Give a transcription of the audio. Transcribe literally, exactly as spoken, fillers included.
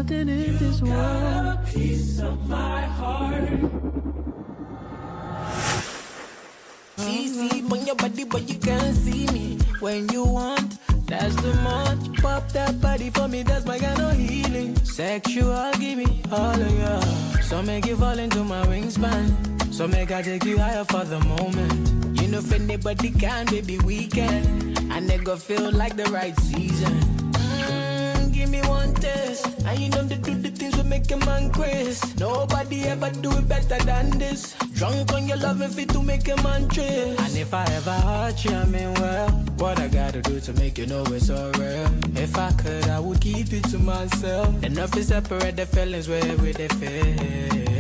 nothing in you this world. Got a piece of my heart. C C on your body, but you can't see me when you want. That's too much. Pop that body for me, that's my kind of healing. Sexual, give me all of you. So make you fall into my wingspan. So make I take you higher for the moment. You know if anybody can, baby, we can. And they go feel like the right season. Mm, give me one test. And you know they do the things that make a man crazy. Nobody ever do it better than this. Drunk on your love and fit to make a man trace. And if I ever hurt you, I mean well, what I gotta do to make you know it's all real. If I could, I would keep it to myself. Enough to separate the feelings where we they feel.